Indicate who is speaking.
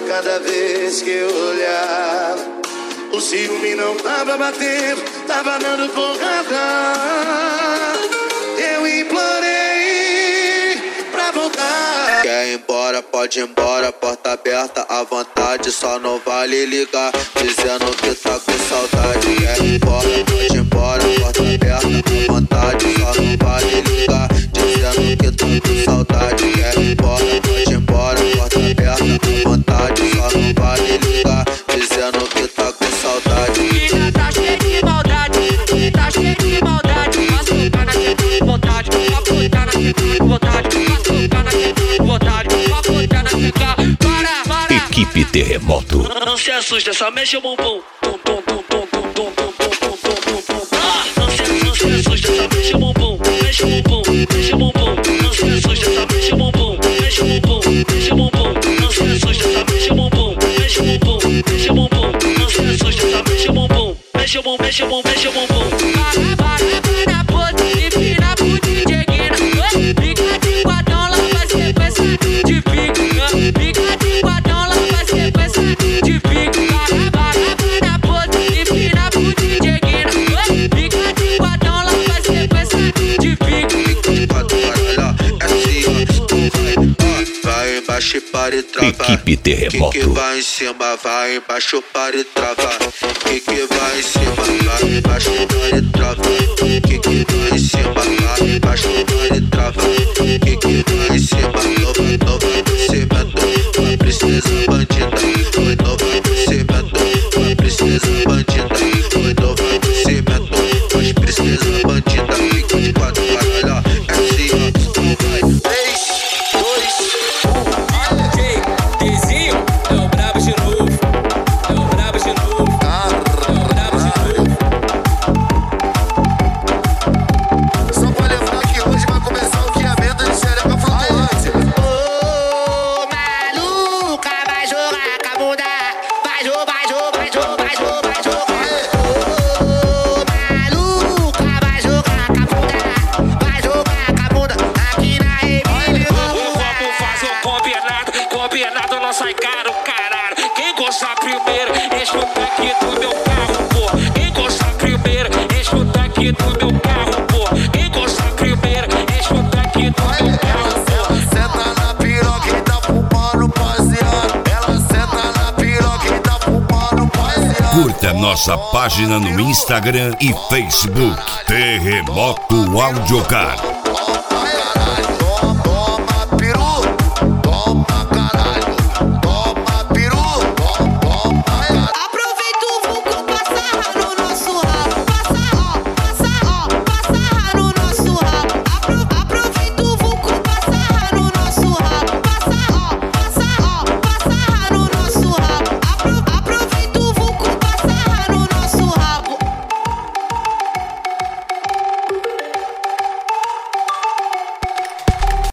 Speaker 1: cada vez que eu olhava. O ciúme não tava batendo, tava dando porrada. Eu implorei pra voltar.
Speaker 2: Quer ir embora, pode ir embora, porta aberta à vontade. Só não vale ligar, dizendo que tá com saudade. Quer ir embora, pode ir embora, porta aberta à vontade. Só não vale ligar, dizendo que tá com saudade. Quer ir embora, pode ir embora, porta aberta à vontade. Só não vale ligar, dizendo que tá com saudade.
Speaker 3: Menina tá cheia de maldade, tá cheia de maldade. Posso tocar na teta com vontade, posso botar na teta com vontade. Posso tocar na teta com vontade, posso botar na teta. Para.
Speaker 4: Equipe Terremoto.
Speaker 3: Não se assusta, só mexe o bumbum. Não se assusta, só mexe o bumbum. Mexe o bumbum, mexe o bumbum. Não se assusta, só mexe o bumbum. Mexe o bumbum, mexe o bumbum. Não se assusta, só mexe o bumbum. Mexe o bumbum, mexe o bumbum. Não se assusta, só mexe o bumbum. Mexe o bumbum, mexe o bumbum, mexe o bumbum. Para, pose, empina pro DJ Guina. Fica de quadrão, lá vai sequência de pique. Fica de quadrão, lá vai sequência de pique. Para, pose, empina pro DJ Guina. Fica de quadrão, lá vai sequência de pique.
Speaker 2: Vai embaixo e para e trava.
Speaker 4: Equipe Terremoto.
Speaker 2: Que vai em cima, vai embaixo, para e trava. Que vai em cima, vai embaixo, para e trava. Que vai em cima, vai embaixo, para e trava. Que vai em cima, nova cimento. Uma princesa bandida, foi nova cimento. Uma princesa bandida, foi nova cimento. Uma princesa bandida, fica de quatro, caralho. É assim, ó, vai. 3, 2, 1.
Speaker 5: Dezinho é o brabo de novo. É o brabo de novo. É o brabo de novo.
Speaker 1: Só pra lembrar que hoje vai começar o guiamento de xereca flutuante.
Speaker 3: Ô, maluca, vai jogar com a bunda. Vai jogar. Ô, maluca, vai jogar com a bunda. Vai jogar com a bunda. Aqui na Emílio.
Speaker 5: Vamos fazer um combinado não sai caro, caralho. Quem gostar primeiro, escuta aqui do meu carro, pô. Quem gostar primeiro, escuta aqui do meu carro, pô. Quem gostar primeiro, escuta aqui do meu carro, pô.
Speaker 1: Senta na piroca e tá fumando baseado. Ela senta na piroca e tá fumando baseado.
Speaker 4: Curta nossa página no Instagram e Facebook. Terremoto Audiocar.